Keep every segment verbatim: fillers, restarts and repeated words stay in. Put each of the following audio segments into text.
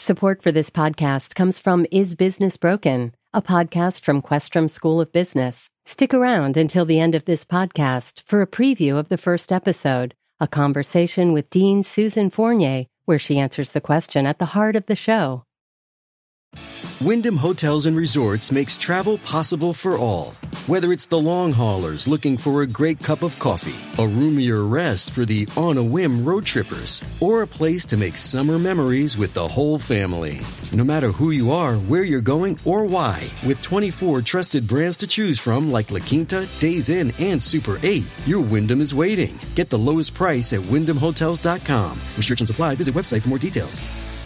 Support for this podcast comes from Is Business Broken, a podcast from Questrom School of Business. Stick around until the end of this podcast for a preview of the first episode, a conversation with Dean Susan Fournier, where she answers the question at the heart of the show. Wyndham Hotels and Resorts makes travel possible for all. Whether it's the long haulers looking for a great cup of coffee, a roomier rest for the on-a-whim road trippers, or a place to make summer memories with the whole family. No matter who you are, where you're going, or why, with twenty-four trusted brands to choose from like La Quinta, Days Inn, and Super eight, your Wyndham is waiting. Get the lowest price at wyndham hotels dot com. Restrictions apply. Visit website for more details.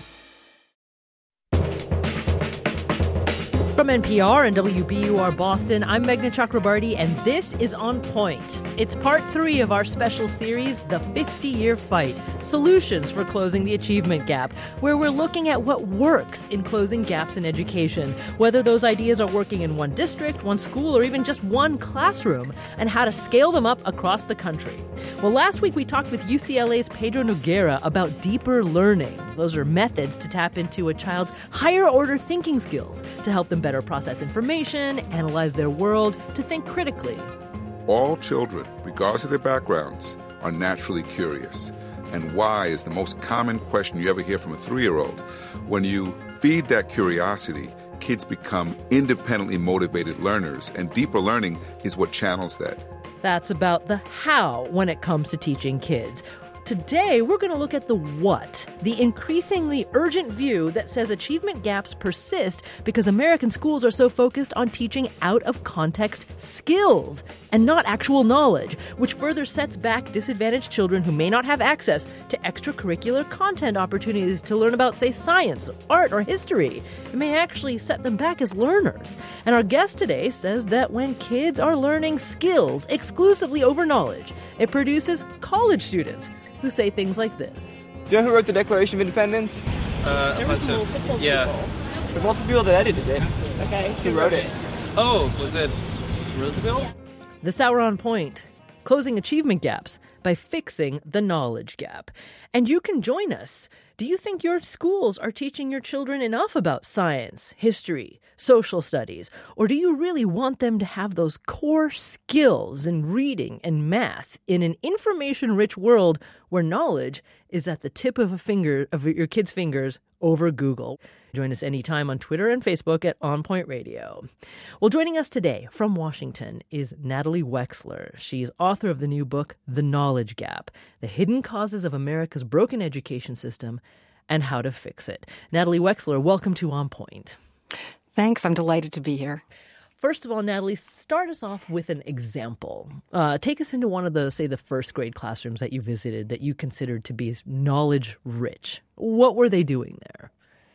From N P R and W B U R Boston, I'm Meghna Chakrabarti, and this is On Point. It's part three of our special series, The fifty-Year Fight, Solutions for Closing the Achievement Gap, where we're looking at what works in closing gaps in education, whether those ideas are working in one district, one school, or even just one classroom, and how to scale them up across the country. Well, last week we talked with U C L A's Pedro Noguera about deeper learning. Those are methods to tap into a child's higher-order thinking skills to help them better process information, analyze their world, to think critically. All children, regardless of their backgrounds, are naturally curious. And why is the most common question you ever hear from a three-year-old. When you feed that curiosity, kids become independently motivated learners, and deeper learning is what channels that. That's about the how when it comes to teaching kids. Today, we're going to look at the what, the increasingly urgent view that says achievement gaps persist because American schools are so focused on teaching out-of-context skills and not actual knowledge, which further sets back disadvantaged children who may not have access to extracurricular content opportunities to learn about, say, science, art, or history. It may actually set them back as learners. And our guest today says that when kids are learning skills exclusively over knowledge, it produces college students who say things like this. Do you know who wrote the Declaration of Independence? Uh, a bunch of, yeah. There's multiple people that edited it. Okay. Who wrote it? Oh, was it Roosevelt? This hour On Point, closing achievement gaps by fixing the knowledge gap. And you can join us. Do you think your schools are teaching your children enough about science, history, social studies? Or do you really want them to have those core skills in reading and math in an information-rich world where knowledge is at the tip of a finger of your kids' fingers over Google? Join us anytime on Twitter and Facebook at On Point Radio. Well, joining us today from Washington is Natalie Wexler. She's author of the new book, The Knowledge Gap, The Hidden Causes of America's Broken Education System and How to Fix It. Natalie Wexler, welcome to On Point. Thanks. I'm delighted to be here. First of all, Natalie, start us off with an example. Uh, take us into one of the, say, the first grade classrooms that you visited that you considered to be knowledge-rich. What were they doing there?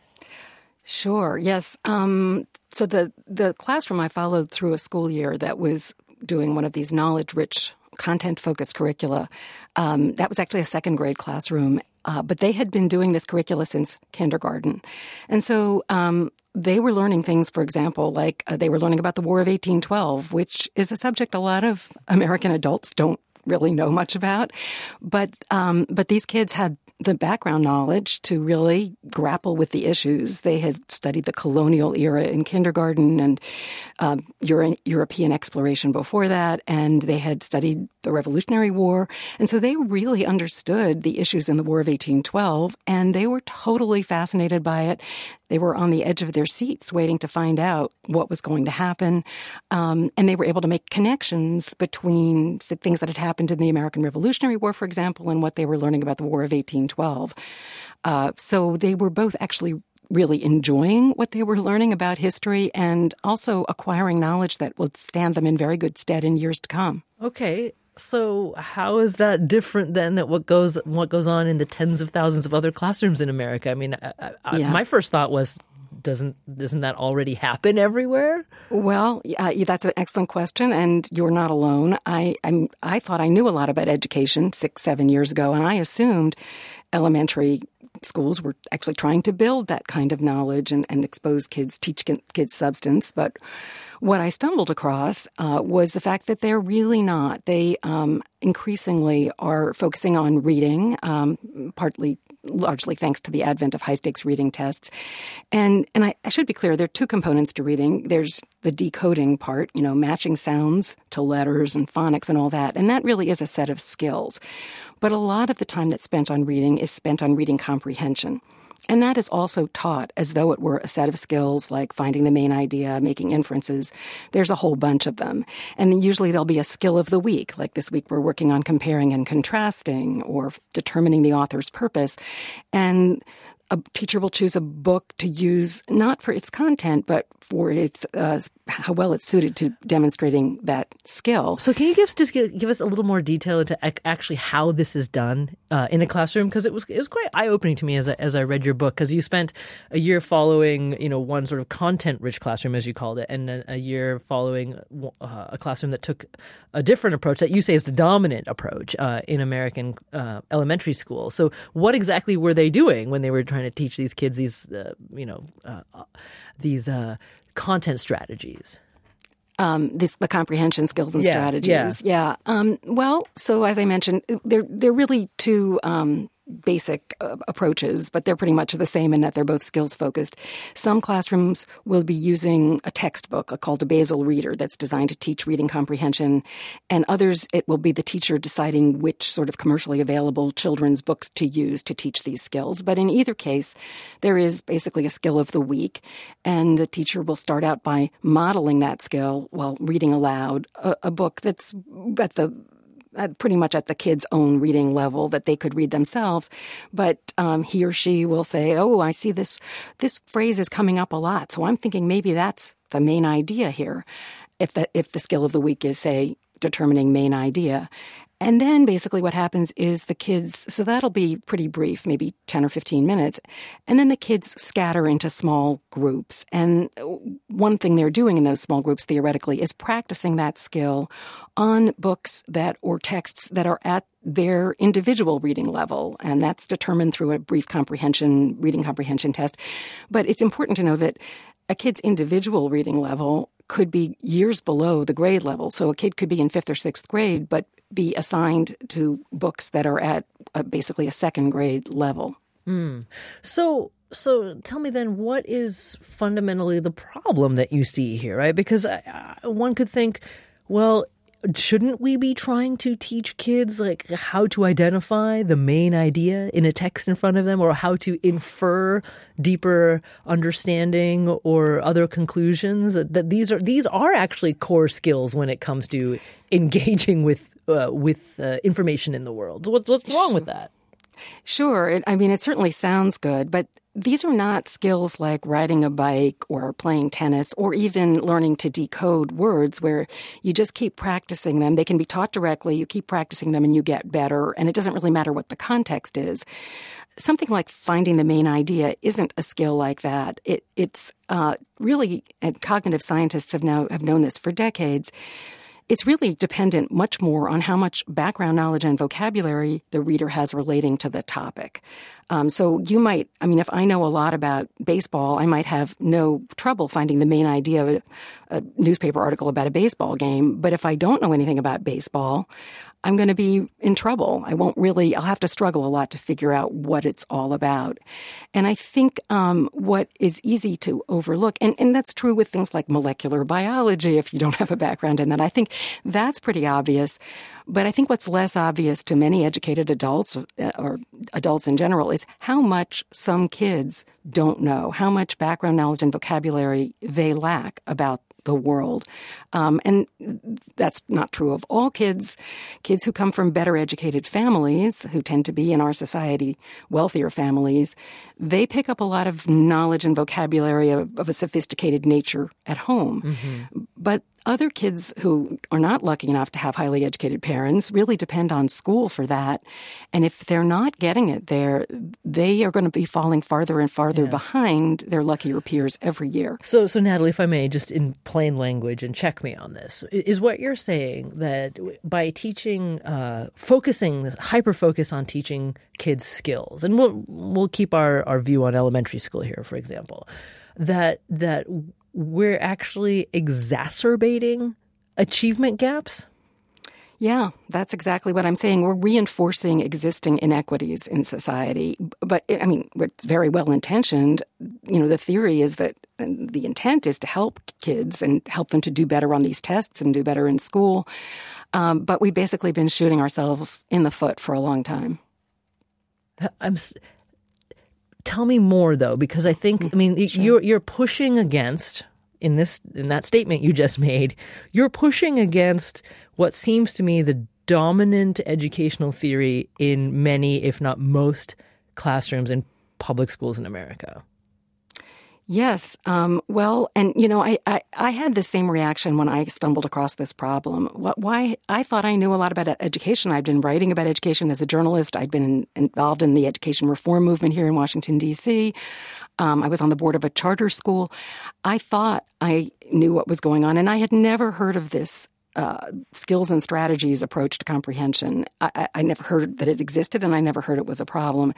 Sure. Yes. Um, so the, the classroom I followed through a school year that was doing one of these knowledge-rich, content-focused curricula, um, that was actually a second grade classroom. Uh, but they had been doing this curricula since kindergarten. And so um, they were learning things, for example, like uh, they were learning about the War of eighteen twelve, which is a subject a lot of American adults don't really know much about. But um, but these kids had the background knowledge to really grapple with the issues. They had studied the colonial era in kindergarten and um, Euro- European exploration before that, and they had studied the Revolutionary War. And so they really understood the issues in the War of eighteen twelve, and they were totally fascinated by it. They were on the edge of their seats waiting to find out what was going to happen. Um, and they were able to make connections between things that had happened in the American Revolutionary War, for example, and what they were learning about the War of eighteen twelve. Uh, so they were both actually really enjoying what they were learning about history and also acquiring knowledge that would stand them in very good stead in years to come. Okay. So how is that different than that what goes what goes on in the tens of thousands of other classrooms in America? I mean, I, I, yeah. my first thought was, doesn't doesn't that already happen everywhere? Well, uh, that's an excellent question, and you're not alone. I I'm, I thought I knew a lot about education six, seven years ago, and I assumed elementary schools were actually trying to build that kind of knowledge and, and expose kids, teach kids substance. But What I stumbled across uh, was the fact that they're really not. They um, increasingly are focusing on reading, um, partly, largely thanks to the advent of high-stakes reading tests. And and I, I should be clear, there are two components to reading. There's the decoding part, you know, matching sounds to letters and phonics and all that. And that really is a set of skills. But a lot of the time that's spent on reading is spent on reading comprehension. And that is also taught as though it were a set of skills like finding the main idea, making inferences. There's a whole bunch of them. And usually there'll be a skill of the week. Like this week we're working on comparing and contrasting or determining the author's purpose. And a teacher will choose a book to use not for its content, but for its uh, how well it's suited to demonstrating that skill. So can you give, just give, give us a little more detail into actually how this is done uh, in a classroom? Because it was it was quite eye-opening to me as I, as I read your book, because you spent a year following, you know, one sort of content-rich classroom, as you called it, and a, a year following uh, a classroom that took a different approach that you say is the dominant approach uh, in American uh, elementary school. So what exactly were they doing when they were trying to teach these kids these, uh, you know, uh, these uh, content strategies? Um, this, the comprehension skills and yeah, strategies. Yeah. yeah. Um, well, so as I mentioned, they're they're really two um, basic uh, approaches, but they're pretty much the same in that they're both skills focused. Some classrooms will be using a textbook called a basal reader that's designed to teach reading comprehension, and others it will be the teacher deciding which sort of commercially available children's books to use to teach these skills. But in either case, there is basically a skill of the week, and the teacher will start out by modeling that skill while reading aloud a, a book that's at the At pretty much at the kid's own reading level that they could read themselves. But um, he or she will say, oh, I see this this phrase is coming up a lot, so I'm thinking maybe that's the main idea here. If the, if the skill of the week is, say, determining main idea. And then basically what happens is the kids, so that'll be pretty brief, maybe ten or fifteen minutes, and then the kids scatter into small groups. And one thing they're doing in those small groups, theoretically, is practicing that skill on books that or texts that are at their individual reading level, and that's determined through a brief comprehension, reading comprehension test. But it's important to know that a kid's individual reading level could be years below the grade level. So a kid could be in fifth or sixth grade, but be assigned to books that are at a, basically a second grade level. Mm. So, so tell me then, what is fundamentally the problem that you see here, right? Because I, I, one could think, well, shouldn't we be trying to teach kids like how to identify the main idea in a text in front of them, or how to infer deeper understanding or other conclusions? That these are these are actually core skills when it comes to engaging with uh, with uh, information in the world. What's what's wrong with that? Sure. It, I mean, it certainly sounds good, but these are not skills like riding a bike or playing tennis or even learning to decode words where you just keep practicing them. They can be taught directly. You keep practicing them and you get better, and it doesn't really matter what the context is. Something like finding the main idea isn't a skill like that. It, it's uh, really, and cognitive scientists have now have known this for decades, it's really dependent much more on how much background knowledge and vocabulary the reader has relating to the topic. Um, so you might, I mean, if I know a lot about baseball, I might have no trouble finding the main idea of a, a newspaper article about a baseball game. But if I don't know anything about baseball, I'm going to be in trouble. I won't really, I'll have to struggle a lot to figure out what it's all about. And I think um, what is easy to overlook, and, and that's true with things like molecular biology, if you don't have a background in that, I think that's pretty obvious. But I think what's less obvious to many educated adults, or adults in general, is how much some kids don't know, how much background knowledge and vocabulary they lack about the world. Um, and that's not true of all kids. Kids who come from better educated families, who tend to be in our society wealthier families, they pick up a lot of knowledge and vocabulary of, of a sophisticated nature at home. Mm-hmm. But other kids who are not lucky enough to have highly educated parents really depend on school for that. And if they're not getting it there, they are going to be falling farther and farther yeah. behind their luckier peers every year. So, so Natalie, if I may, just in plain language, and check me on this, is what you're saying that by teaching, uh, focusing, hyper-focus on teaching kids skills, and we'll we'll keep our, our view on elementary school here, for example, that that we're actually exacerbating achievement gaps? Yeah, that's exactly what I'm saying. We're reinforcing existing inequities in society. But, I mean, it's very well-intentioned. You know, the theory is that the intent is to help kids and help them to do better on these tests and do better in school. Um, but we've basically been shooting ourselves in the foot for a long time. I'm. Tell me more, though, because I think, I mean, sure. you're you're pushing against, in this in that statement you just made, you're pushing against what seems to me the dominant educational theory in many, if not most, classrooms in public schools in America. Yes. Um, well, and, you know, I, I, I had the same reaction when I stumbled across this problem. What, why I thought I knew a lot about education. I'd been writing about education as a journalist. I'd been involved in the education reform movement here in Washington, D C Um, I was on the board of a charter school. I thought I knew what was going on, and I had never heard of this uh, skills and strategies approach to comprehension. I, I, I never heard that it existed, and I never heard it was a problem.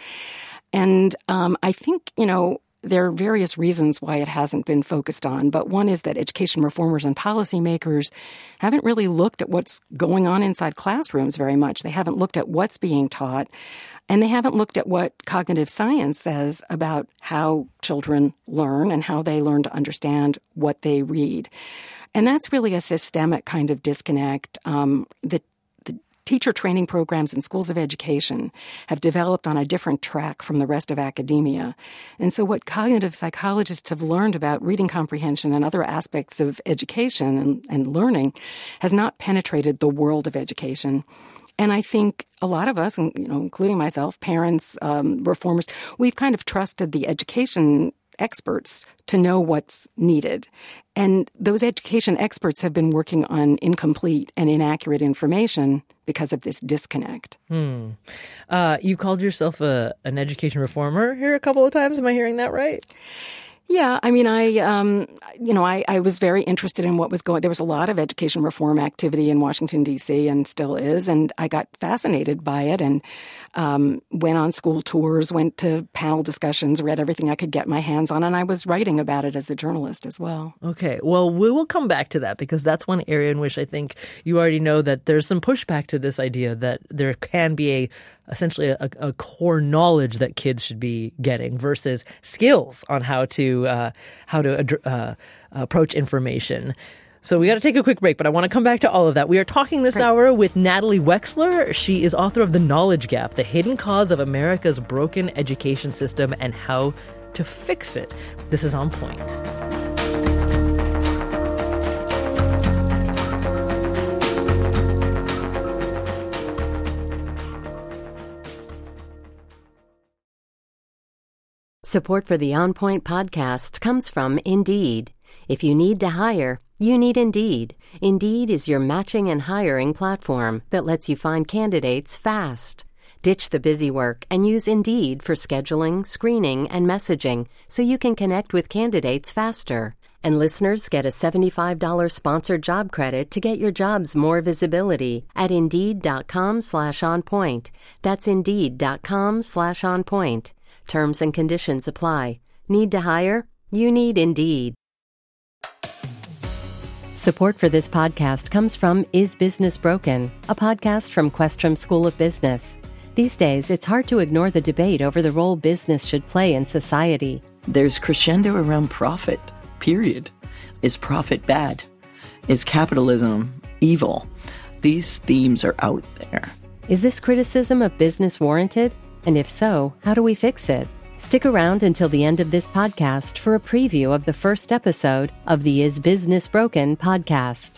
And um, I think, you know, there are various reasons why it hasn't been focused on, but one is that education reformers and policymakers haven't really looked at what's going on inside classrooms very much. They haven't looked at what's being taught, and they haven't looked at what cognitive science says about how children learn and how they learn to understand what they read. And that's really a systemic kind of disconnect. Um, the Teacher training programs in schools of education have developed on a different track from the rest of academia. And so what cognitive psychologists have learned about reading comprehension and other aspects of education and, and learning has not penetrated the world of education. And I think a lot of us, you know, including myself, parents, um, reformers, we've kind of trusted the education experts to know what's needed. And those education experts have been working on incomplete and inaccurate information because of this disconnect. Hmm. Uh, you called yourself a, an education reformer here a couple of times. Am I hearing that right? Yeah, I mean, I, um, you know, I, I was very interested in what was going. There was a lot of education reform activity in Washington, D C, and still is, and I got fascinated by it and um, went on school tours, went to panel discussions, read everything I could get my hands on, and I was writing about it as a journalist as well. Okay, well, we will come back to that because that's one area in which I think you already know that there's some pushback to this idea that there can be a essentially a, a core knowledge that kids should be getting versus skills on how to uh, how to uh, approach information. So we got to take a quick break, but I want to come back to all of that. We are talking this Great. hour with Natalie Wexler. She is author of The Knowledge Gap, The Hidden Cause of America's Broken Education System and How to Fix It. This is On Point. Support for the On Point podcast comes from Indeed. If you need to hire, you need Indeed. Indeed is your matching and hiring platform that lets you find candidates fast. Ditch the busy work and use Indeed for scheduling, screening, and messaging so you can connect with candidates faster. And listeners get a seventy-five dollars sponsored job credit to get your jobs more visibility at Indeed.com slash on point. That's Indeed.com slash on point. Terms and conditions apply. Need to hire? You need Indeed. Support for this podcast comes from Is Business Broken, a podcast from Questrom School of Business. These days, it's hard to ignore the debate over the role business should play in society. There's crescendo around profit, period. Is profit bad? Is capitalism evil? These themes are out there. Is this criticism of business warranted? And if so, how do we fix it? Stick around until the end of this podcast for a preview of the first episode of the Is Business Broken podcast.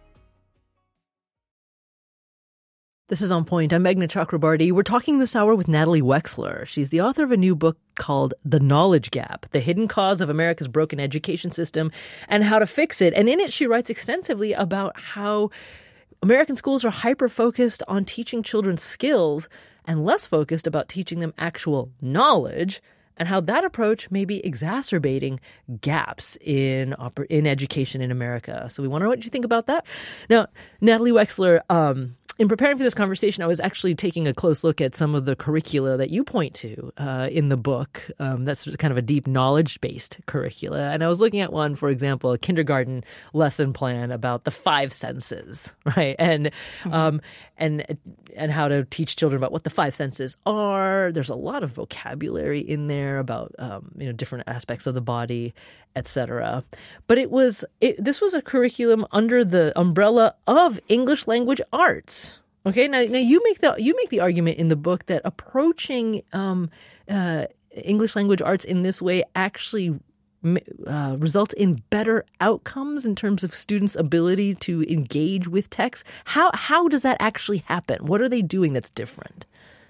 This is On Point. I'm Meghna Chakrabarty. We're talking this hour with Natalie Wexler. She's the author of a new book called The Knowledge Gap, The Hidden Cause of America's Broken Education System and How to Fix It. And in it, she writes extensively about how American schools are hyper-focused on teaching children skills and less focused about teaching them actual knowledge, and how that approach may be exacerbating gaps in in education in America. So we want to know what you think about that. Now, Natalie Wexler, um, in preparing for this conversation, I was actually taking a close look at some of the curricula that you point to uh, in the book. Um, that's kind of a deep knowledge-based curricula. And I was looking at one, for example, a kindergarten lesson plan about the five senses, right? And mm-hmm. um, and and how to teach children about what the five senses are. There's a lot of vocabulary in there about um, you know different aspects of the body, et cetera. But it was it, this was a curriculum under the umbrella of English language arts. Okay, now now you make the you make the argument in the book that approaching um, uh, English language arts in this way actually Uh, results in better outcomes in terms of students' ability to engage with text. How how does that actually happen? What are they doing that's different?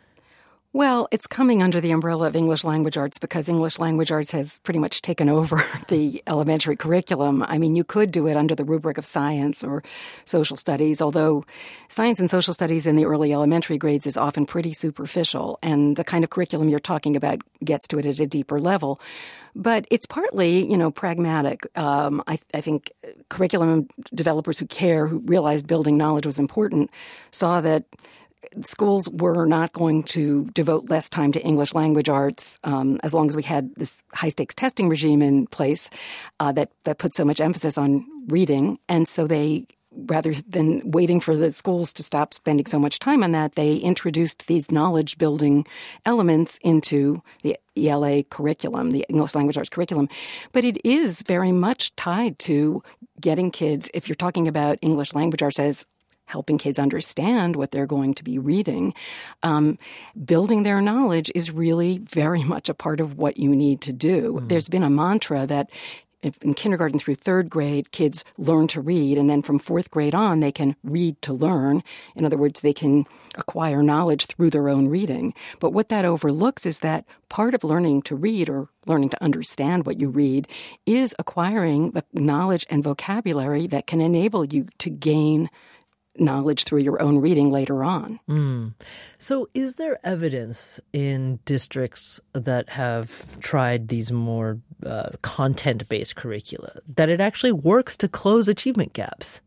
Well, it's coming under the umbrella of English language arts because English language arts has pretty much taken over the elementary curriculum. I mean, you could do it under the rubric of science or social studies, although science and social studies in the early elementary grades is often pretty superficial, and the kind of curriculum you're talking about gets to it at a deeper level. But it's partly, you know, pragmatic. Um, I, I think curriculum developers who care, who realized building knowledge was important, saw that schools were not going to devote less time to English language arts um, as long as we had this high-stakes testing regime in place uh, that, that put so much emphasis on reading. And so they, rather than waiting for the schools to stop spending so much time on that, they introduced these knowledge-building elements into the E L A curriculum, the English language arts curriculum. But it is very much tied to getting kids, if you're talking about English language arts as helping kids understand what they're going to be reading, um, building their knowledge is really very much a part of what you need to do. Mm. There's been a mantra that in kindergarten through third grade, kids learn to read, and then from fourth grade on, they can read to learn. In other words, they can acquire knowledge through their own reading. But what that overlooks is that part of learning to read or learning to understand what you read is acquiring the knowledge and vocabulary that can enable you to gain knowledge through your own reading later on. Mm. So is there evidence in districts that have tried these more uh, content-based curricula that it actually works to close achievement gaps?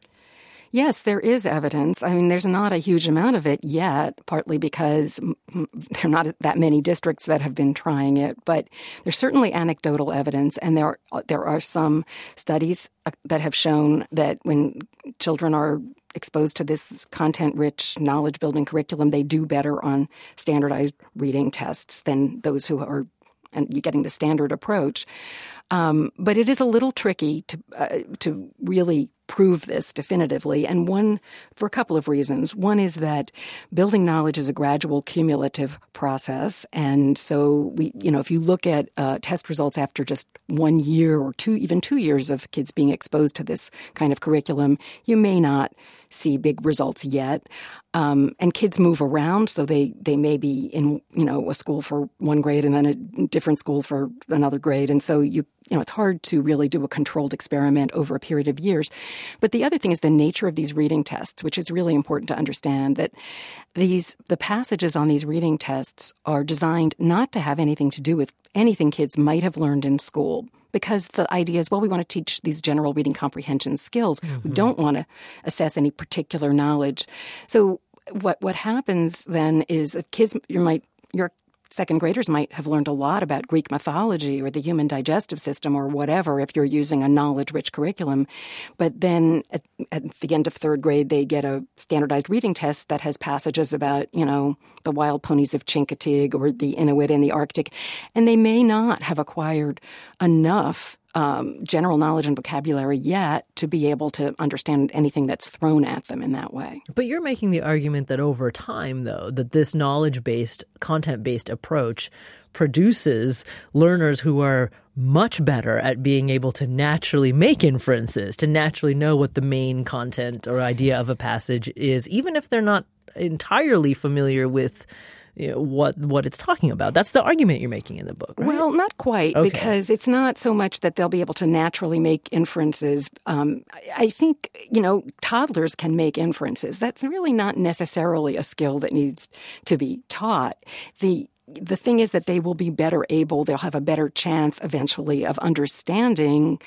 Yes, there is evidence. I mean, there's not a huge amount of it yet, partly because there are not that many districts that have been trying it, but there's certainly anecdotal evidence, and there are, there are some studies that have shown that when children are exposed to this content-rich, knowledge-building curriculum, they do better on standardized reading tests than those who are and you're getting the standard approach. Um, but it is a little tricky to uh, to really prove this definitively, and one for a couple of reasons. One is that building knowledge is a gradual, cumulative process, and so we, you know, if you look at uh, test results after just one year or two, even two years of kids being exposed to this kind of curriculum, you may not see big results yet. Um, and kids move around, so they, they may be in, you know, a school for one grade and then a different school for another grade. And so, you you know, it's hard to really do a controlled experiment over a period of years. But the other thing is the nature of these reading tests, which is really important to understand, that these the passages on these reading tests are designed not to have anything to do with anything kids might have learned in school. Because the idea is, well, we want to teach these general reading comprehension skills. Mm-hmm. We don't want to assess any particular knowledge. So what what happens then is that kids, you might, your second graders might have learned a lot about Greek mythology or the human digestive system or whatever if you're using a knowledge-rich curriculum. But then at, at the end of third grade, they get a standardized reading test that has passages about, you know, the wild ponies of Chincoteague or the Inuit in the Arctic. And they may not have acquired enough Um, general knowledge and vocabulary yet to be able to understand anything that's thrown at them in that way. But you're making the argument that over time, though, that this knowledge-based, content-based approach produces learners who are much better at being able to naturally make inferences, to naturally know what the main content or idea of a passage is, even if they're not entirely familiar with You know, what what it's talking about. That's the argument you're making in the book, right? Well, not quite, okay. Because it's not so much that they'll be able to naturally make inferences. Um, I think, you know, toddlers can make inferences. That's really not necessarily a skill that needs to be taught. The The thing is that they will be better able, they'll have a better chance eventually of understanding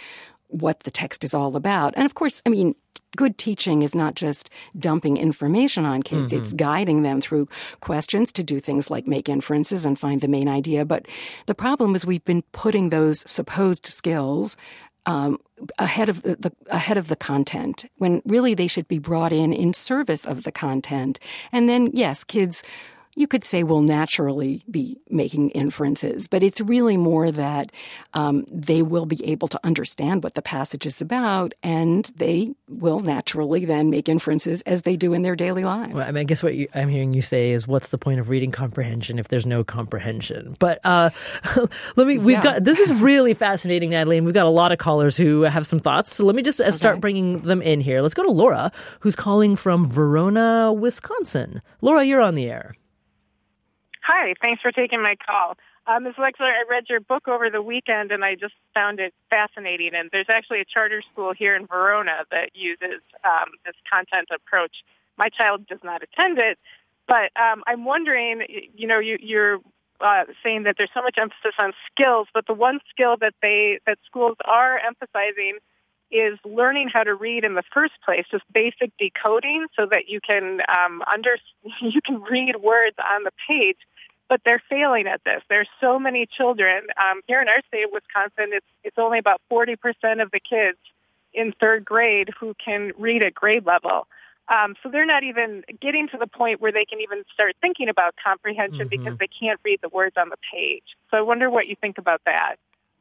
what the text is all about. And of course, I mean, good teaching is not just dumping information on kids. Mm-hmm. It's guiding them through questions to do things like make inferences and find the main idea. But the problem is we've been putting those supposed skills um, ahead of the, the ahead of the content, when really they should be brought in in service of the content. And then, yes, kids, you could say, will naturally be making inferences, but it's really more that um, they will be able to understand what the passage is about, and they will naturally then make inferences as they do in their daily lives. Well, I mean, I guess what you, I'm hearing you say is, what's the point of reading comprehension if there's no comprehension? But uh, let me, we've yeah. got, this is really fascinating, Natalie, and we've got a lot of callers who have some thoughts. So let me just uh, start okay. bringing them in here. Let's go to Laura, who's calling from Verona, Wisconsin. Laura, you're on the air. Hi, thanks for taking my call. Uh, Miz Wexler, I read your book over the weekend, and I just found it fascinating. And there's actually a charter school here in Verona that uses um, this content approach. My child does not attend it, but um, I'm wondering, you know, you, you're uh, saying that there's so much emphasis on skills, but the one skill that they that schools are emphasizing is learning how to read in the first place, just basic decoding, so that you can um, under you can read words on the page. But they're failing at this. There's so many children um, here in our state of Wisconsin. It's it's only about forty percent of the kids in third grade who can read at grade level. Um, so they're not even getting to the point where they can even start thinking about comprehension mm-hmm. because they can't read the words on the page. So I wonder what you think about that.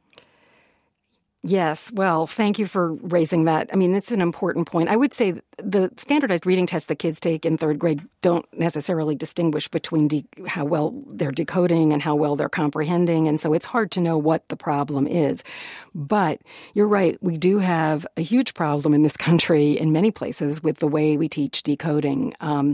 Yes. Well, thank you for raising that. I mean, it's an important point. I would say the standardized reading tests that kids take in third grade don't necessarily distinguish between de- how well they're decoding and how well they're comprehending. And so it's hard to know what the problem is. But you're right. We do have a huge problem in this country in many places with the way we teach decoding. Um,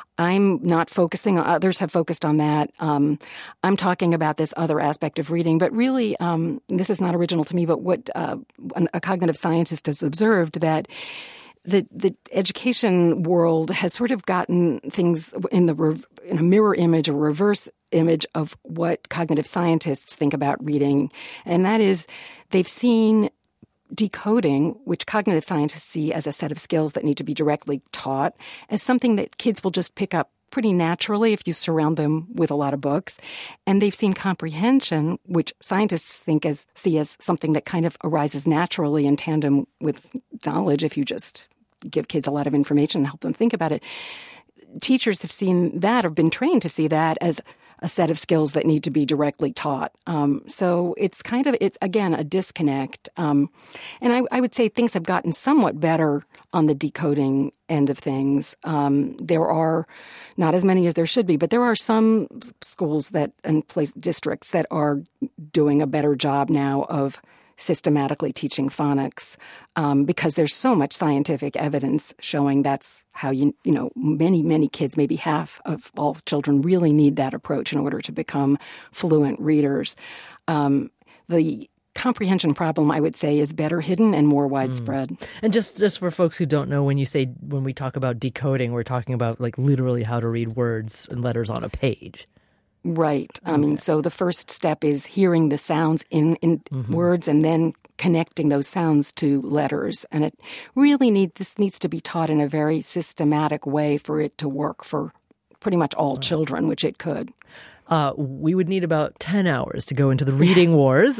I'm not focusing on, others have focused on that. Um, I'm talking about this other aspect of reading, but really, um, this is not original to me, but what uh, a cognitive scientist has observed, that the the education world has sort of gotten things in the rev- in a mirror image or reverse image of what cognitive scientists think about reading, and that is they've seen decoding, which cognitive scientists see as a set of skills that need to be directly taught, as something that kids will just pick up pretty naturally if you surround them with a lot of books. And they've seen comprehension, which scientists think as see as something that kind of arises naturally in tandem with knowledge if you just give kids a lot of information and help them think about it. Teachers have seen that or been trained to see that as a set of skills that need to be directly taught. Um, so it's kind of, it's again, a disconnect. Um, and I, I would say things have gotten somewhat better on the decoding end of things. Um, there are not as many as there should be, but there are some schools that and place districts that are doing a better job now of systematically teaching phonics um, because there's so much scientific evidence showing that's how you, you know, many, many kids, maybe half of all children really need that approach in order to become fluent readers. Um, the comprehension problem, I would say, is better hidden and more widespread. Mm. And just, just for folks who don't know, when you say, when we talk about decoding, we're talking about like literally how to read words and letters on a page. Right. I mean, so the first step is hearing the sounds in, in mm-hmm. words and then connecting those sounds to letters. And it really need this needs to be taught in a very systematic way for it to work for pretty much all right. children, which it could. Uh, we would need about ten hours to go into the reading wars.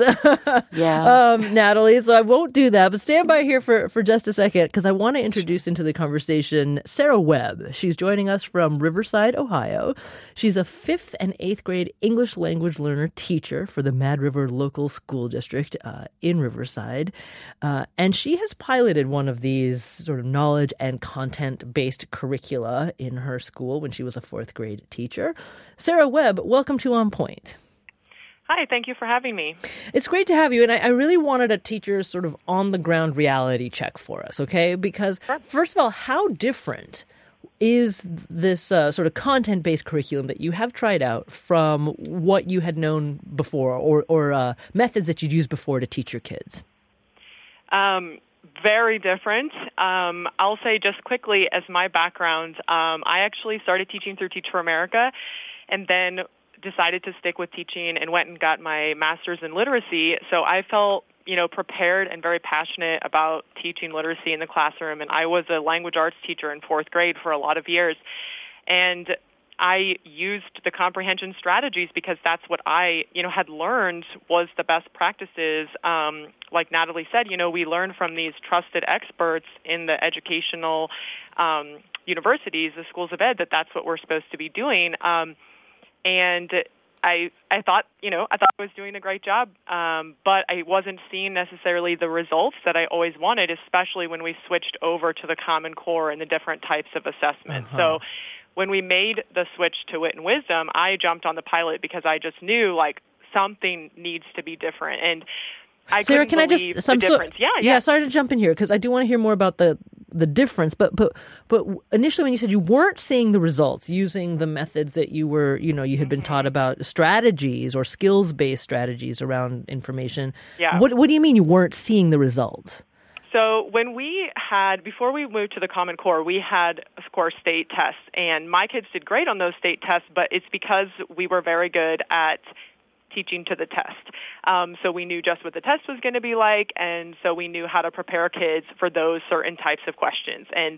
yeah. Um, Natalie, so I won't do that, but stand by here for, for just a second because I want to introduce into the conversation Sarah Webb. She's joining us from Riverside, Ohio. She's a fifth and eighth grade English language learner teacher for the Mad River Local School District uh, in Riverside. Uh, and she has piloted one of these sort of knowledge and content-based curricula in her school when she was a fourth grade teacher. Sarah Webb, welcome to On Point. Hi, thank you for having me. It's great to have you, and I, I really wanted a teacher's sort of on-the-ground reality check for us, okay? Because, sure. First of all, how different is this uh, sort of content-based curriculum that you have tried out from what you had known before or, or uh, methods that you'd used before to teach your kids? Um Very different. Um, I'll say just quickly as my background, um, I actually started teaching through Teach for America and then decided to stick with teaching and went and got my master's in literacy. So I felt you know, prepared and very passionate about teaching literacy in the classroom. And I was a language arts teacher in fourth grade for a lot of years. And I used the comprehension strategies because that's what I, you know, had learned was the best practices. Um, like Natalie said, you know, we learn from these trusted experts in the educational um, universities, the schools of ed, that that's what we're supposed to be doing. Um, and I I thought, you know, I thought I was doing a great job, um, but I wasn't seeing necessarily the results that I always wanted, especially when we switched over to the Common Core and the different types of assessment. Uh-huh. So when we made the switch to Wit and Wisdom, I jumped on the pilot because I just knew, like, something needs to be different. And I Sarah, couldn't can I believe just the some difference. So, yeah, yeah, yeah. sorry to jump in here because I do want to hear more about the the difference. But but but initially, when you said you weren't seeing the results using the methods that you were, you know, you had been Mm-hmm. taught about, strategies or skills based strategies around information. Yeah. What what do you mean you weren't seeing the results? So when we had, before we moved to the Common Core, we had, of course, state tests. And my kids did great on those state tests, but it's because we were very good at teaching to the test. Um, so we knew just what the test was going to be like, and so we knew how to prepare kids for those certain types of questions. And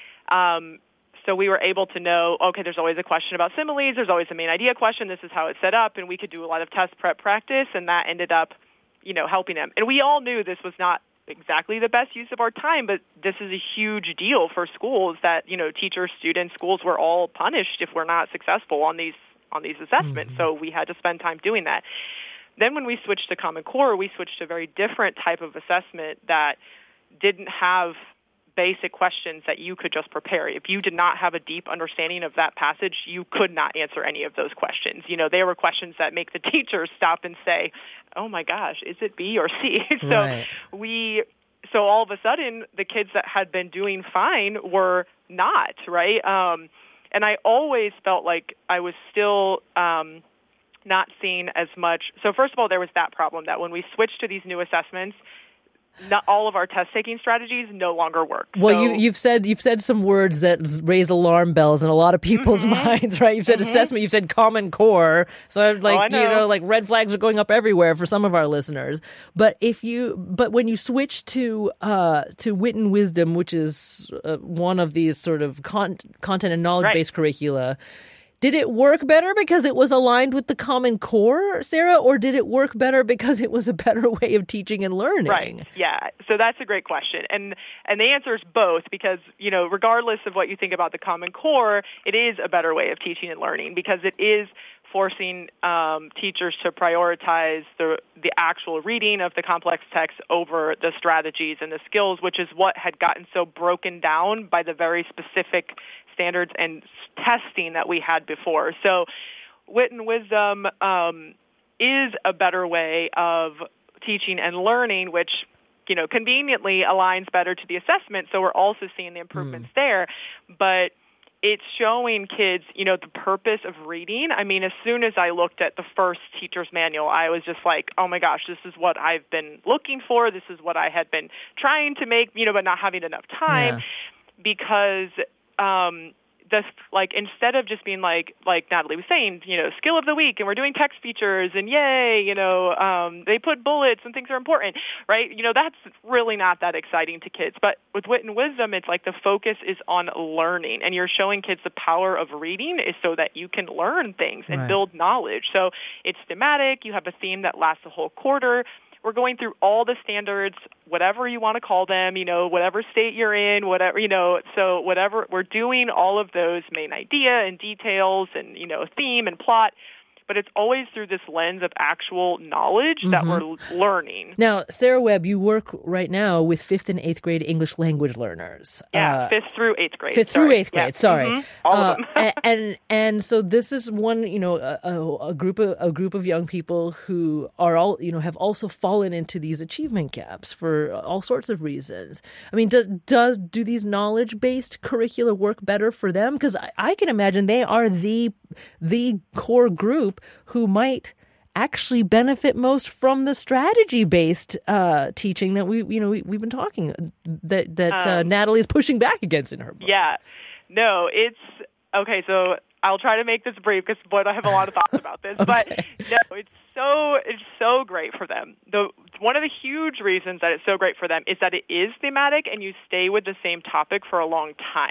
um, so we were able to know, okay, there's always a question about similes, there's always a main idea question, this is how it's set up, and we could do a lot of test prep practice, and that ended up, you know, helping them. And we all knew this was not exactly the best use of our time, but this is a huge deal for schools that, you know, teachers, students, schools were all punished if we're not successful on these on these assessments. Mm-hmm. So we had to spend time doing that. Then when we switched to Common Core, we switched to a very different type of assessment that didn't have basic questions that you could just prepare. If you did not have a deep understanding of that passage, you could not answer any of those questions. You know, they were questions that make the teachers stop and say, oh my gosh, is it B or C? so right. we, so all of a sudden, the kids that had been doing fine were not, right? Um, and I always felt like I was still um, not seeing as much. So first of all, there was that problem that when we switched to these new assessments, not all of our test-taking strategies no longer work. Well, so, you, you've said you've said some words that raise alarm bells in a lot of people's mm-hmm. minds, right? You've said mm-hmm. assessment, you've said Common Core, so I'm like, oh, I know. you know, like red flags are going up everywhere for some of our listeners. But if you, but when you switch to uh, to Wit and Wisdom, which is uh, one of these sort of con- content and knowledge-based right. curricula. Did it work better because it was aligned with the Common Core, Sarah, or did it work better because it was a better way of teaching and learning? Right. Yeah. So that's a great question. And and the answer is both because, you know, regardless of what you think about the Common Core, it is a better way of teaching and learning because it is forcing um, teachers to prioritize the the actual reading of the complex text over the strategies and the skills, which is what had gotten so broken down by the very specific standards and testing that we had before. So Wit and Wisdom um, is a better way of teaching and learning, which, you know, conveniently aligns better to the assessment. So we're also seeing the improvements mm. there. But it's showing kids, you know, the purpose of reading. I mean, as soon as I looked at the first teacher's manual, I was just like, oh my gosh, this is what I've been looking for. This is what I had been trying to make, you know, but not having enough time yeah. because um, the like instead of just being like like Natalie was saying, you know, skill of the week, and we're doing text features, and yay, you know, um, they put bullets and things are important, right? You know, that's really not that exciting to kids. But with Wit and Wisdom, it's like the focus is on learning, and you're showing kids the power of reading is so that you can learn things and right. build knowledge. So it's thematic. You have a theme that lasts a whole quarter. We're going through all the standards, whatever you want to call them, you know, whatever state you're in, whatever, you know, so whatever, we're doing all of those main idea and details and, you know, theme and plot. But it's always through this lens of actual knowledge mm-hmm. that we're learning. Now, Sarah Webb, you work right now with fifth and eighth grade English language learners. Yeah, uh, fifth through eighth grade. Fifth sorry. through eighth grade. Yeah. Sorry, mm-hmm. all uh, of them. and, and and so this is one, you know, a, a, a group of a group of young people who are all, you know, have also fallen into these achievement gaps for all sorts of reasons. I mean, does does do these knowledge based curricula work better for them? Because I, I can imagine they are the the core group who might actually benefit most from the strategy-based uh, teaching that we, you know, we, we've been talking that that um, uh, Natalie is pushing back against in her book. Yeah, no, it's okay. So I'll try to make this brief because boy, I have a lot of thoughts about this. okay. But no, it's so it's so great for them. The one of the huge reasons that it's so great for them is that it is thematic and you stay with the same topic for a long time.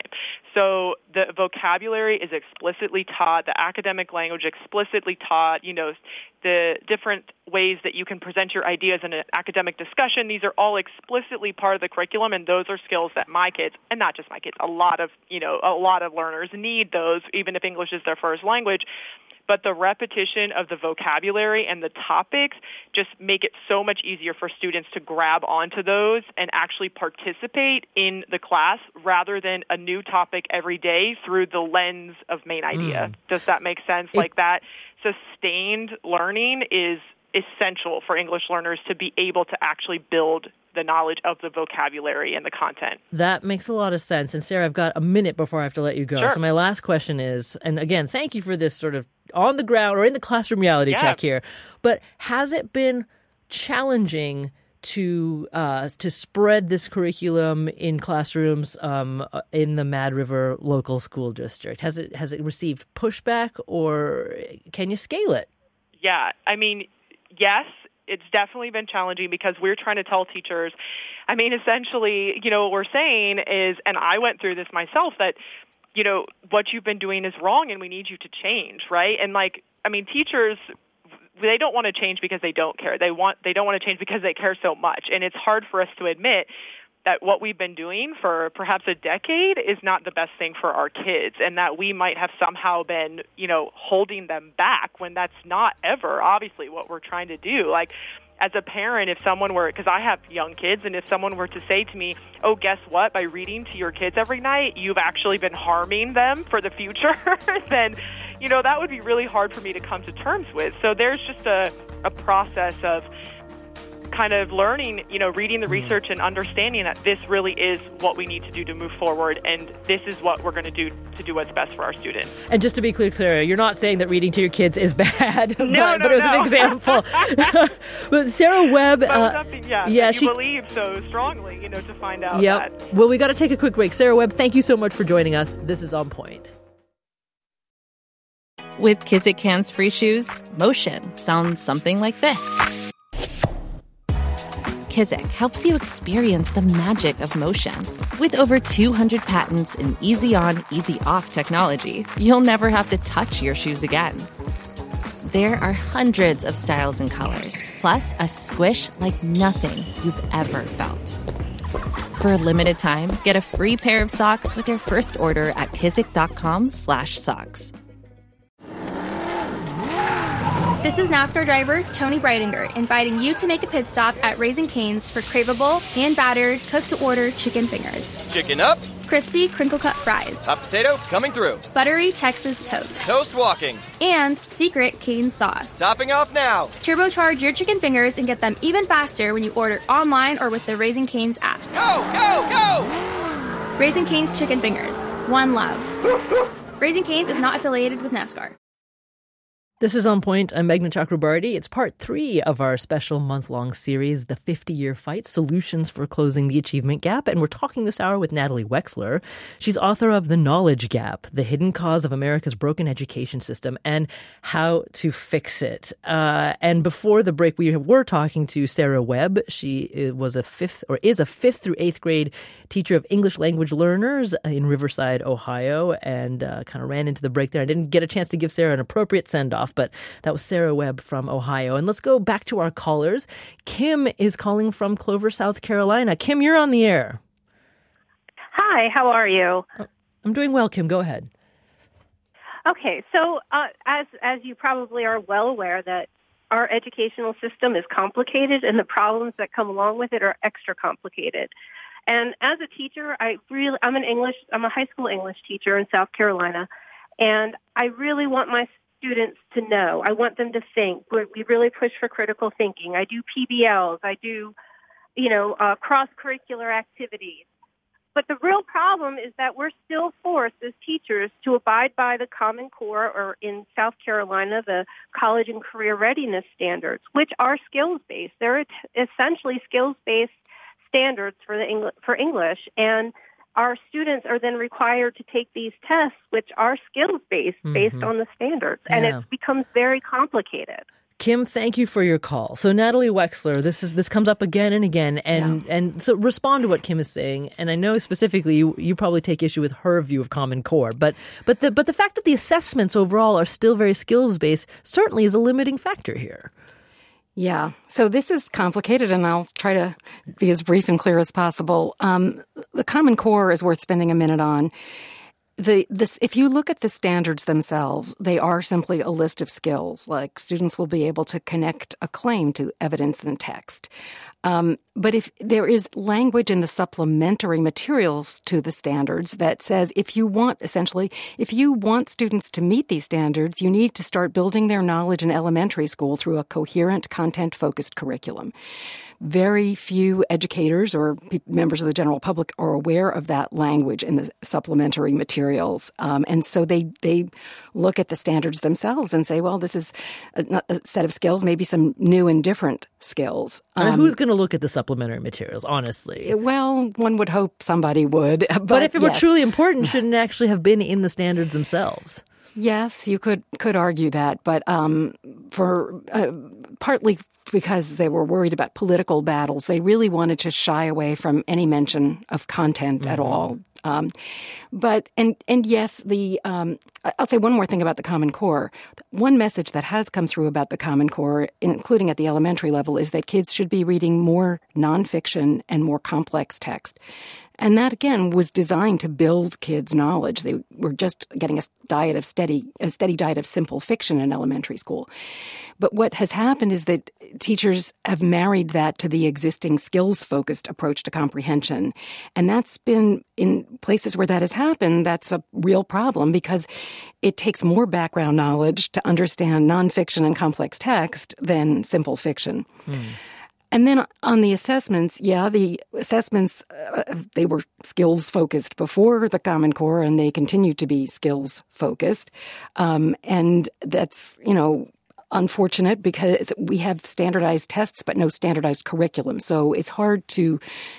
So the vocabulary is explicitly taught, the academic language explicitly taught, you know, the different ways that you can present your ideas in an academic discussion. These are all explicitly part of the curriculum, and those are skills that my kids, and not just my kids, a lot of, you know, a lot of learners need those, even if English is their first language. But the repetition of the vocabulary and the topics just make it so much easier for students to grab onto those and actually participate in the class rather than a new topic every day through the lens of main idea. Mm. Does that make sense? It, like that sustained learning is essential for English learners to be able to actually build the knowledge of the vocabulary and the content. That makes a lot of sense. And Sarah, I've got a minute before I have to let you go. Sure. So my last question is, and again, thank you for this sort of on the ground or in the classroom reality yeah. check here, but has it been challenging to uh, to spread this curriculum in classrooms um, in the Mad River local school district? Has it has it received pushback, or can you scale it? Yeah, I mean, yes. It's definitely been challenging because we're trying to tell teachers, I mean, essentially, you know, what we're saying is, and I went through this myself, that, you know, what you've been doing is wrong and we need you to change, right? And like, I mean, teachers, they don't want to change because they don't care. They want, they don't want to change because they care so much. And it's hard for us to admit that what we've been doing for perhaps a decade is not the best thing for our kids, and that we might have somehow been, you know, holding them back when that's not ever obviously what we're trying to do. Like, as a parent, if someone were, because I have young kids, and if someone were to say to me, oh, guess what, by reading to your kids every night, you've actually been harming them for the future, then, you know, that would be really hard for me to come to terms with. So there's just a, a process of kind of learning, you know, reading the research and understanding that this really is what we need to do to move forward, and this is what we're going to do to do what's best for our students. And just to be clear, Sarah, you're not saying that reading to your kids is bad, no, but, no, but it was no. an example. But Sarah Webb, but uh, something, yeah, yeah, that she you believe so strongly, you know, to find out yep. that. Well, we got to take a quick break. Sarah Webb, thank you so much for joining us. This is On Point. With Kizik hands-free shoes, motion sounds something like this. Kizik helps you experience the magic of motion. With over two hundred patents and easy-on, easy-off technology, you'll never have to touch your shoes again. There are hundreds of styles and colors, plus a squish like nothing you've ever felt. For a limited time, get a free pair of socks with your first order at kizik.com slash socks. This is NASCAR driver Tony Breidinger inviting you to make a pit stop at Raising Cane's for craveable, hand-battered, cooked-to-order chicken fingers. Chicken up. Crispy, crinkle-cut fries. Hot potato coming through. Buttery Texas toast. Toast walking. And secret Cane sauce. Topping off now. Turbocharge your chicken fingers and get them even faster when you order online or with the Raising Cane's app. Go, go, go! Raising Cane's chicken fingers. One love. Raising Cane's is not affiliated with NASCAR. This is On Point. I'm Meghna Chakrabarty. It's part three of our special month-long series, The fifty-Year Fight, Solutions for Closing the Achievement Gap. And we're talking this hour with Natalie Wexler. She's author of The Knowledge Gap, The Hidden Cause of America's Broken Education System and How to Fix It. Uh, and before the break, we were talking to Sarah Webb. She was a fifth or is a fifth through eighth grade teacher of English language learners in Riverside, Ohio, and uh, kind of ran into the break there. I didn't get a chance to give Sarah an appropriate send-off, but that was Sarah Webb from Ohio. And let's go back to our callers. Kim is calling from Clover, South Carolina. Kim, you're on the air. Hi, how are you? I'm doing well, Kim. Go ahead. Okay, so uh, as as you probably are well aware that our educational system is complicated and the problems that come along with it are extra complicated. And as a teacher, I really I'm an English I'm a high school English teacher in South Carolina, and I really want my students to know. I want them to think. We really push for critical thinking. I do P B Ls. I do, you know, uh, cross-curricular activities. But the real problem is that we're still forced as teachers to abide by the Common Core, or in South Carolina, the College and Career Readiness Standards, which are skills-based. They're essentially skills-based standards for the Engl- for English, and our students are then required to take these tests, which are skills-based, mm-hmm. based on the standards, and yeah. it becomes very complicated. Kim, thank you for your call. So Natalie Wexler, this is this comes up again and again, and yeah. and so respond to what Kim is saying. And I know specifically you, you probably take issue with her view of Common Core, but but the but the fact that the assessments overall are still very skills based certainly is a limiting factor here. Yeah. So this is complicated, and I'll try to be as brief and clear as possible. Um, the Common Core is worth spending a minute on. The this if you look at the standards themselves, they are simply a list of skills. Like students will be able to connect a claim to evidence in text. Um, but if there is language in the supplementary materials to the standards that says if you want, essentially, if you want students to meet these standards, you need to start building their knowledge in elementary school through a coherent, content-focused curriculum. Very few educators or members of the general public are aware of that language in the supplementary materials. Um, and so they they look at the standards themselves and say, well, this is a, a set of skills, maybe some new and different skills. Um, I mean, who's going to look at the supplementary materials, honestly? Well, one would hope somebody would. But, but if it yes. were truly important, shouldn't it actually have been in the standards themselves? Yes, you could could argue that. But um, for uh, partly because they were worried about political battles, they really wanted to shy away from any mention of content mm-hmm. at all. Um, but and and yes, the um, I'll say one more thing about the Common Core. One message that has come through about the Common Core, including at the elementary level, is that kids should be reading more nonfiction and more complex text. And that, again, was designed to build kids' knowledge. They were just getting a diet of steady, a steady diet of simple fiction in elementary school. But what has happened is that teachers have married that to the existing skills-focused approach to comprehension. And that's been, in places where that has happened, that's a real problem because it takes more background knowledge to understand nonfiction and complex text than simple fiction. Hmm. And then on the assessments, yeah, the assessments, uh, they were skills-focused before the Common Core, and they continue to be skills-focused. Um, and that's, you know, unfortunate because we have standardized tests but no standardized curriculum. So it's hard to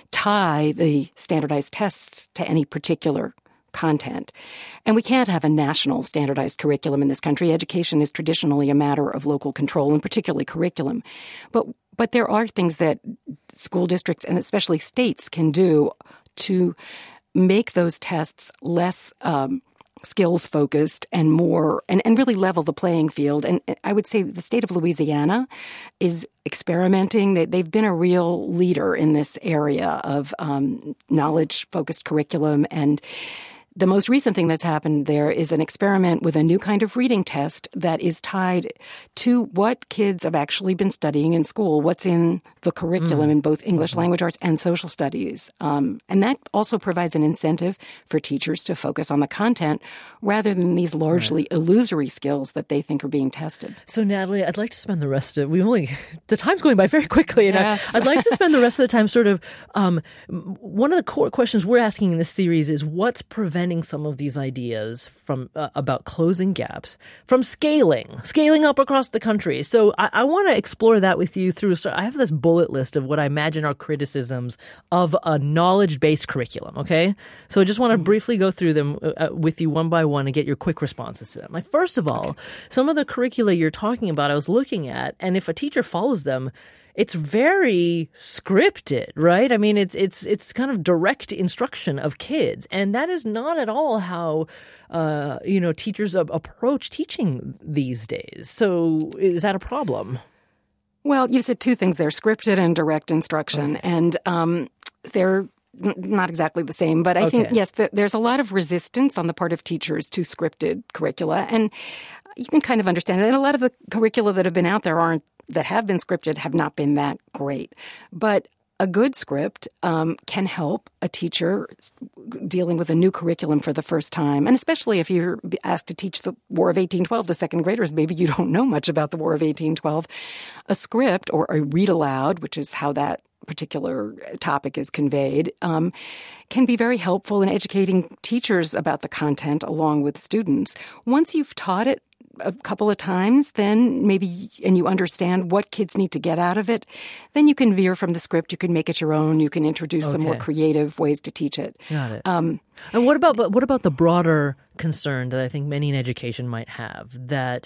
tie the standardized tests to any particular content. And we can't have a national standardized curriculum in this country. Education is traditionally a matter of local control, and particularly curriculum. But But there are things that school districts and especially states can do to make those tests less um, skills-focused and more and, and really level the playing field. And I would say the state of Louisiana is experimenting. They, they've been a real leader in this area of um, knowledge-focused curriculum. And the most recent thing that's happened there is an experiment with a new kind of reading test that is tied to what kids have actually been studying in school, what's in the curriculum mm. in both English mm-hmm. language arts and social studies. Um, and that also provides an incentive for teachers to focus on the content rather than these largely right. illusory skills that they think are being tested. So, Natalie, I'd like to spend the rest of we only the time's going by very quickly, and yes. I, I'd like to spend the rest of the time sort of um, one of the core questions we're asking in this series is what's preventing some of these ideas from uh, about closing gaps from scaling, scaling up across the country. So I, I want to explore that with you through. I have this bullet list of what I imagine are criticisms of a knowledge-based curriculum. Okay, so I just want to mm-hmm. briefly go through them uh, with you one by one and get your quick responses to them. Like first of all, okay. some of the curricula you're talking about, I was looking at, and if a teacher follows them, it's very scripted, right? I mean, it's it's it's kind of direct instruction of kids, and that is not at all how uh, you know teachers approach teaching these days. So, is that a problem? Well, you said two things there: scripted and direct instruction, okay. and um, they're not exactly the same. But I okay. think yes, th- there's a lot of resistance on the part of teachers to scripted curricula, and you can kind of understand it. And a lot of the curricula that have been out there aren't. that have been scripted have not been that great. But a good script um, can help a teacher dealing with a new curriculum for the first time. And especially if you're asked to teach the War of eighteen twelve to second graders, maybe you don't know much about the War of eighteen twelve. A script or a read aloud, which is how that particular topic is conveyed, um, can be very helpful in educating teachers about the content along with students. Once you've taught it a couple of times, then maybe, and you understand what kids need to get out of it, then you can veer from the script. You can make it your own. You can introduce okay. some more creative ways to teach it. Got it. Um, and what about, but what about the broader concern that I think many in education might have that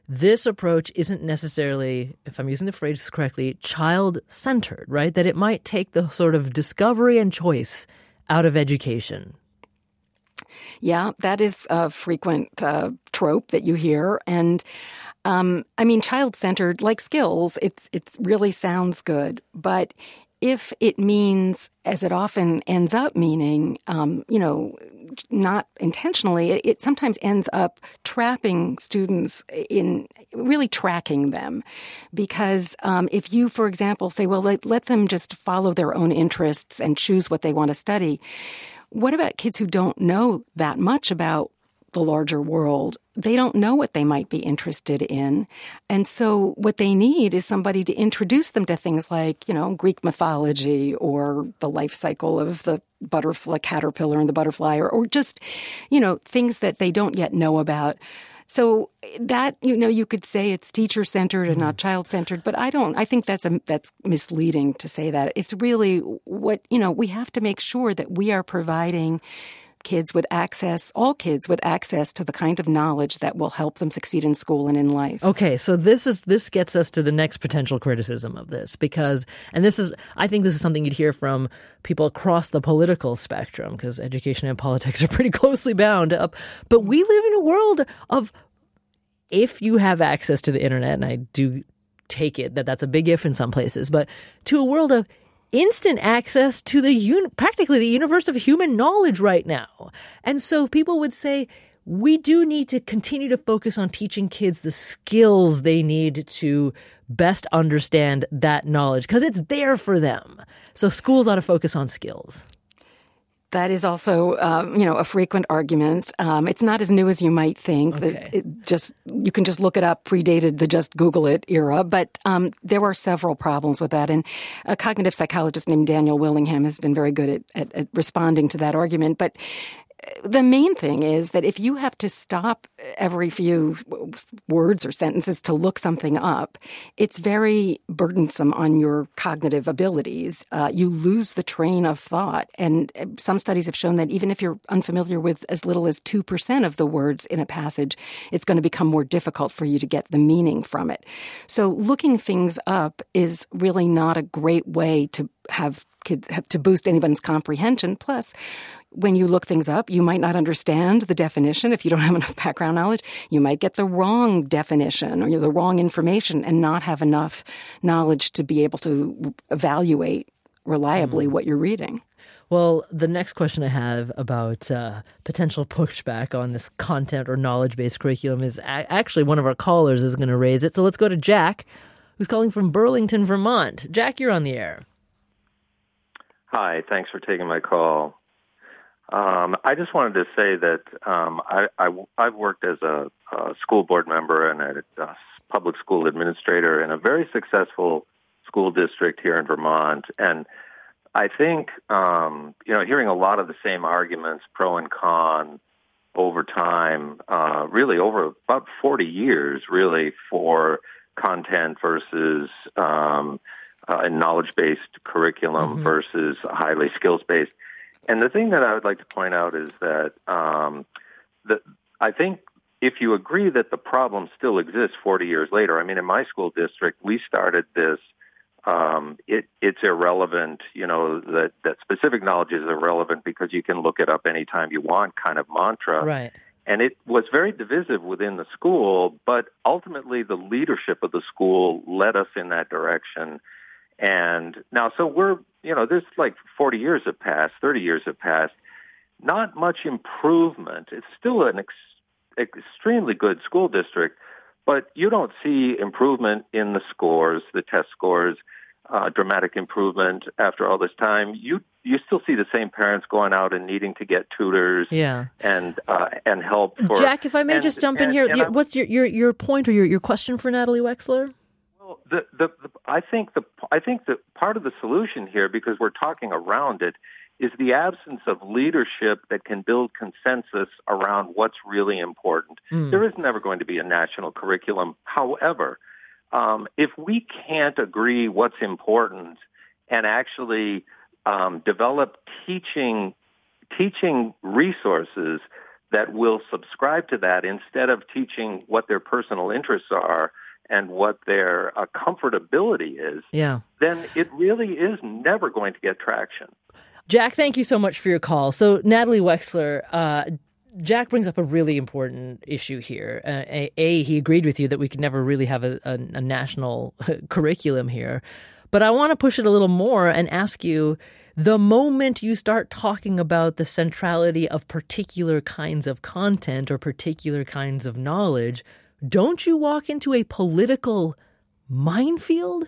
this approach isn't necessarily, if I'm using the phrase correctly, child-centered, right? That it might take the sort of discovery and choice out of education. Yeah, that is a frequent uh, trope that you hear. And um, I mean, child-centered, like skills, it's it really sounds good. But if it means, as it often ends up meaning, um, you know, not intentionally, it, it sometimes ends up trapping students in really tracking them. Because um, if you, for example, say, well, let, let them just follow their own interests and choose what they want to study, what about kids who don't know that much about the larger world? They don't know what they might be interested in. And so what they need is somebody to introduce them to things like, you know, Greek mythology or the life cycle of the butterfly, caterpillar and the butterfly, or, or just, you know, things that they don't yet know about. So that, you know, you could say it's teacher-centered and not child-centered, but I don't, I think that's a, that's misleading to say that. It's really what, you know, we have to make sure that we are providing kids with access, all kids with access to the kind of knowledge that will help them succeed in school and in life. Okay, so this is this gets us to the next potential criticism of this, because, and this is, I think this is something you'd hear from people across the political spectrum, because education and politics are pretty closely bound up. But we live in a world of, if you have access to the internet, and I do take it that that's a big if in some places, but to a world of instant access to the un- practically the universe of human knowledge right now. And so people would say, we do need to continue to focus on teaching kids the skills they need to best understand that knowledge, because it's there for them. So schools ought to focus on skills. That is also, um, you know, a frequent argument. Um, it's not as new as you might think. Okay. That it just you can just look it up, predated the just Google it era. But um, there were several problems with that. And a cognitive psychologist named Daniel Willingham has been very good at, at, at responding to that argument. But the main thing is that if you have to stop every few words or sentences to look something up, it's very burdensome on your cognitive abilities. Uh, you lose the train of thought. And some studies have shown that even if you're unfamiliar with as little as two percent of the words in a passage, it's going to become more difficult for you to get the meaning from it. So looking things up is really not a great way to have kids, to boost anyone's comprehension. Plus, when you look things up, you might not understand the definition. If you don't have enough background knowledge, you might get the wrong definition or the wrong information and not have enough knowledge to be able to evaluate reliably mm. what you're reading. Well, the next question I have about uh, potential pushback on this content or knowledge-based curriculum is a- actually one of our callers is going to raise it. So let's go to Jack, who's calling from Burlington, Vermont. Jack, you're on the air. Hi, thanks for taking my call. Um, I just wanted to say that um, I, I, I've worked as a, a school board member and a, a public school administrator in a very successful school district here in Vermont. And I think, um, you know, hearing a lot of the same arguments, pro and con, over time, uh, really over about forty years, really, for content versus um, uh, a knowledge-based curriculum mm-hmm. versus highly skills-based. And the thing that I would like to point out is that um, the, I think if you agree that the problem still exists forty years later, I mean, in my school district, we started this, um, it, it's irrelevant, you know, that, that specific knowledge is irrelevant because you can look it up anytime you want kind of mantra. Right. And it was very divisive within the school, but ultimately the leadership of the school led us in that direction. And now, so we're, you know, there's like forty years have passed, thirty years have passed, not much improvement. It's still an ex- extremely good school district, but you don't see improvement in the scores, the test scores, uh, dramatic improvement after all this time. You you still see the same parents going out and needing to get tutors yeah. and uh, and help. For, Jack, if I may and, just jump and, in here, and what's your, your, your point or your, your question for Natalie Wexler? The, the, the, I think the I think that part of the solution here, because we're talking around it, is the absence of leadership that can build consensus around what's really important. Mm. There is never going to be a national curriculum. However, um, if we can't agree what's important and actually um, develop teaching teaching resources that will subscribe to that instead of teaching what their personal interests are and what their uh, comfortability is, yeah. then it really is never going to get traction. Jack, thank you so much for your call. So, Natalie Wexler, uh, Jack brings up a really important issue here. Uh, a, a, he agreed with you that we could never really have a, a, a national curriculum here. But I want to push it a little more and ask you, the moment you start talking about the centrality of particular kinds of content or particular kinds of knowledge, don't you walk into a political minefield?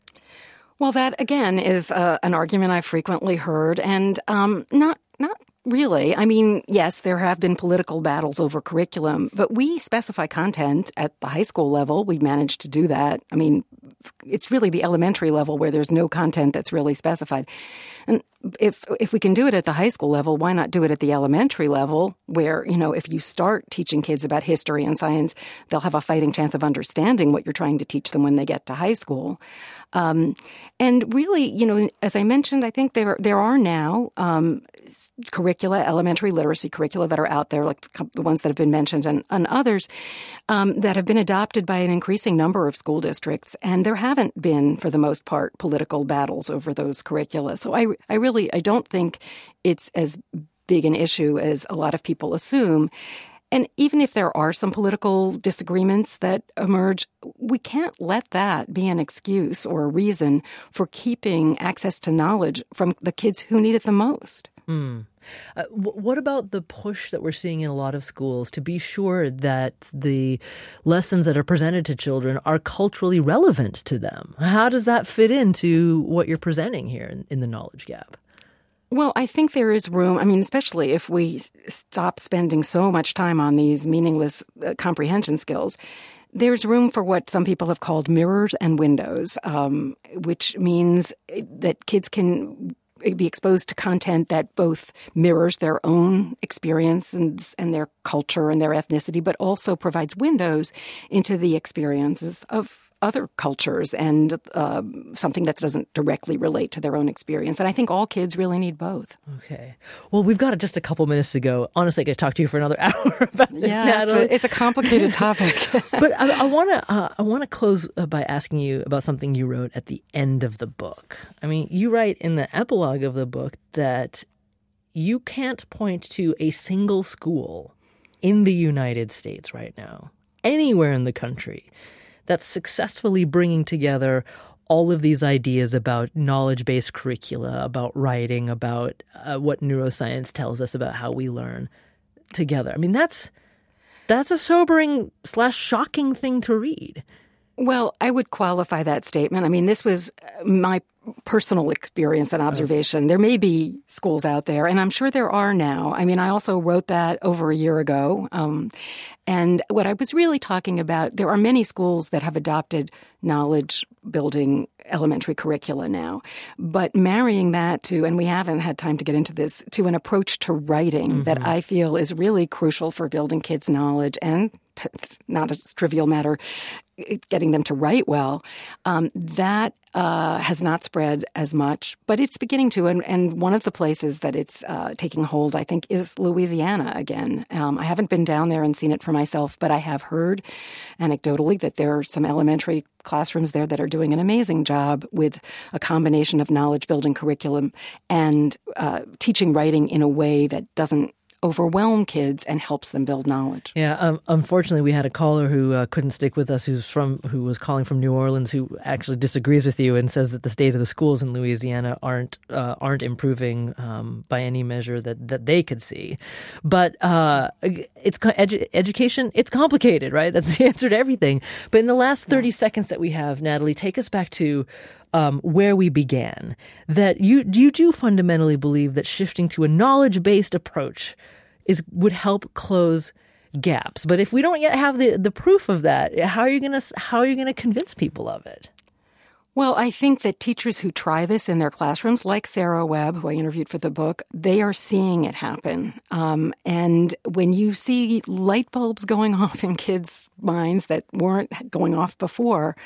Well, that, again, is uh, an argument I've frequently heard, and um, not not really. I mean, yes, there have been political battles over curriculum, but we specify content at the high school level. We managed to do that. I mean, it's really the elementary level where there's no content that's really specified. And if if we can do it at the high school level, why not do it at the elementary level where, you know, if you start teaching kids about history and science, they'll have a fighting chance of understanding what you're trying to teach them when they get to high school. Um, and really, you know, as I mentioned, I think there there are now um, curricula, elementary literacy curricula that are out there, like the ones that have been mentioned and, and others um, that have been adopted by an increasing number of school districts. And there haven't been, for the most part, political battles over those curricula. So I, I really, I don't think it's as big an issue as a lot of people assume. And even if there are some political disagreements that emerge, we can't let that be an excuse or a reason for keeping access to knowledge from the kids who need it the most. Mm. Uh, w- what about the push that we're seeing in a lot of schools to be sure that the lessons that are presented to children are culturally relevant to them? How does that fit into what you're presenting here in, in the knowledge gap? Well, I think there is room. I mean, especially if we stop spending so much time on these meaningless uh, comprehension skills, there's room for what some people have called mirrors and windows, um, which means that kids can be exposed to content that both mirrors their own experience and, and their culture and their ethnicity, but also provides windows into the experiences of other cultures and uh, something that doesn't directly relate to their own experience. And I think all kids really need both. Okay. Well, we've got just a couple minutes to go. Honestly, I could talk to you for another hour about this, yeah, Natalie. It's a, it's a complicated topic. But I, I want to uh, I want to close by asking you about something you wrote at the end of the book. I mean, you write in the epilogue of the book that you can't point to a single school in the United States right now, anywhere in the country, that's successfully bringing together all of these ideas about knowledge-based curricula, about writing, about uh, what neuroscience tells us about how we learn together. I mean, that's that's a sobering slash shocking thing to read. Well, I would qualify that statement. I mean, this was my personal experience and observation. There may be schools out there, and I'm sure there are now. I mean, I also wrote that over a year ago. Um, and what I was really talking about, there are many schools that have adopted knowledge-building elementary curricula now. But marrying that to, and we haven't had time to get into this, to an approach to writing mm-hmm. that I feel is really crucial for building kids' knowledge and t- not a trivial matter, getting them to write well, um, that uh, has not spread as much, but it's beginning to. And, and one of the places that it's uh, taking hold, I think, is Louisiana again. Um, I haven't been down there and seen it for myself, but I have heard anecdotally that there are some elementary classrooms there that are doing an amazing job with a combination of knowledge-building curriculum and uh, teaching writing in a way that doesn't overwhelm kids and helps them build knowledge. Yeah, um, unfortunately, we had a caller who uh, couldn't stick with us, who's from, who was calling from New Orleans, who actually disagrees with you and says that the state of the schools in Louisiana aren't uh, aren't improving um, by any measure that, that they could see. But uh, it's edu- education. It's complicated, right? That's the answer to everything. But in the last thirty yeah. seconds that we have, Natalie, take us back to Um, where we began, that you you do fundamentally believe that shifting to a knowledge-based approach is would help close gaps. But if we don't yet have the, the proof of that, how are you going to how are you going to convince people of it? Well, I think that teachers who try this in their classrooms, like Sarah Webb, who I interviewed for the book, they are seeing it happen. Um, and when you see light bulbs going off in kids' minds that weren't going off before,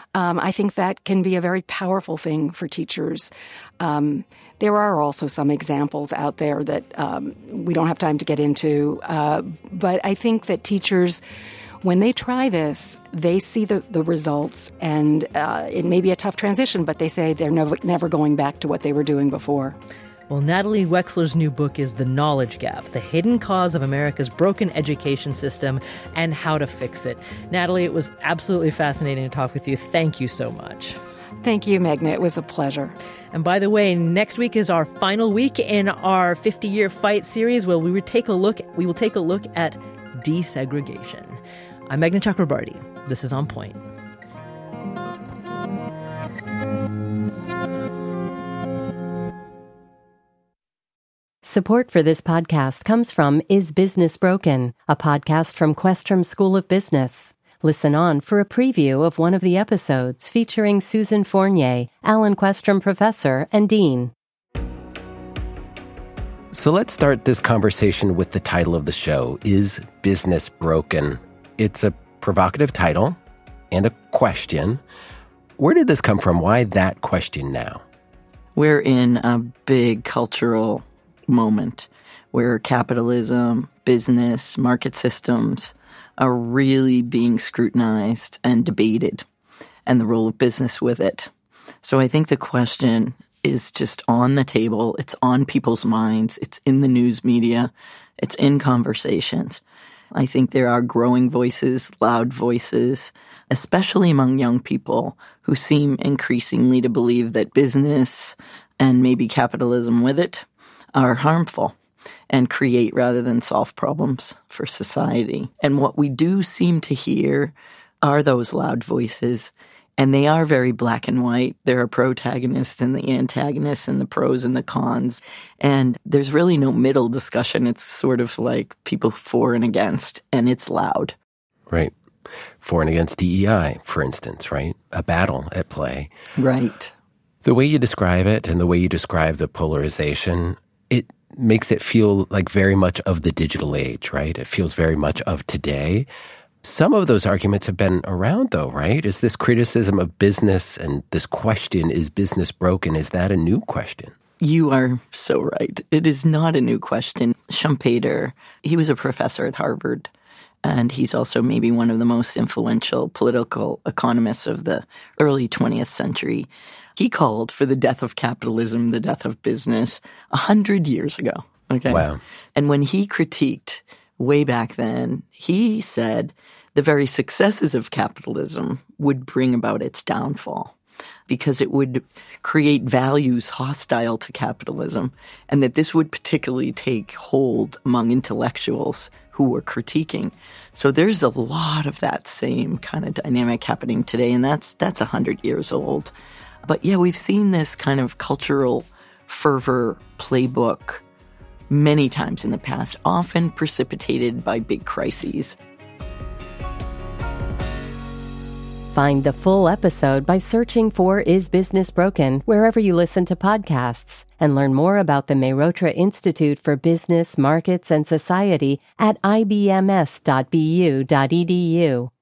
Um, I think that can be a very powerful thing for teachers. Um, there are also some examples out there that um, we don't have time to get into, uh, but I think that teachers, when they try this, they see the, the results, and uh, it may be a tough transition, but they say they're never, never going back to what they were doing before. Well, Natalie Wexler's new book is The Knowledge Gap, The Hidden Cause of America's Broken Education System and How to Fix It. Natalie, it was absolutely fascinating to talk with you. Thank you so much. Thank you, Magna. It was a pleasure. And by the way, next week is our final week in our fifty-year fight series, where we will take a look, we will take a look at desegregation. I'm Meghna Chakrabarti. This is On Point. Support for this podcast comes from Is Business Broken?, a podcast from Questrom School of Business. Listen on for a preview of one of the episodes featuring Susan Fournier, Alan Questrom Professor and Dean. So let's start this conversation with the title of the show, Is Business Broken? It's a provocative title and a question. Where did this come from? Why that question now? We're in a big cultural moment where capitalism, business, market systems are really being scrutinized and debated, and the role of business with it. So I think the question is just on the table. It's on people's minds. It's in the news media. It's in conversations. I think there are growing voices, loud voices, especially among young people who seem increasingly to believe that business and maybe capitalism with it are harmful and create rather than solve problems for society. And what we do seem to hear are those loud voices, and they are very black and white. There are protagonists and the antagonists and the pros and the cons, and there's really no middle discussion. It's sort of like people for and against, and it's loud. Right. For and against D E I, for instance, right? A battle at play. Right. The way you describe it and the way you describe the polarization, it makes it feel like very much of the digital age, right? It feels very much of today. Some of those arguments have been around, though, right? Is this criticism of business and this question, is business broken, is that a new question? You are so right. It is not a new question. Schumpeter, he was a professor at Harvard, and he's also maybe one of the most influential political economists of the early twentieth century. He called for the death of capitalism, the death of business, a hundred years ago. Okay. Wow. And when he critiqued way back then, he said the very successes of capitalism would bring about its downfall because it would create values hostile to capitalism, and that this would particularly take hold among intellectuals who were critiquing. So there's a lot of that same kind of dynamic happening today, and that's that's a hundred years old. But yeah, we've seen this kind of cultural fervor playbook many times in the past, often precipitated by big crises. Find the full episode by searching for Is Business Broken wherever you listen to podcasts, and learn more about the Mehrotra Institute for Business, Markets, and Society at I B M S dot B U dot E D U.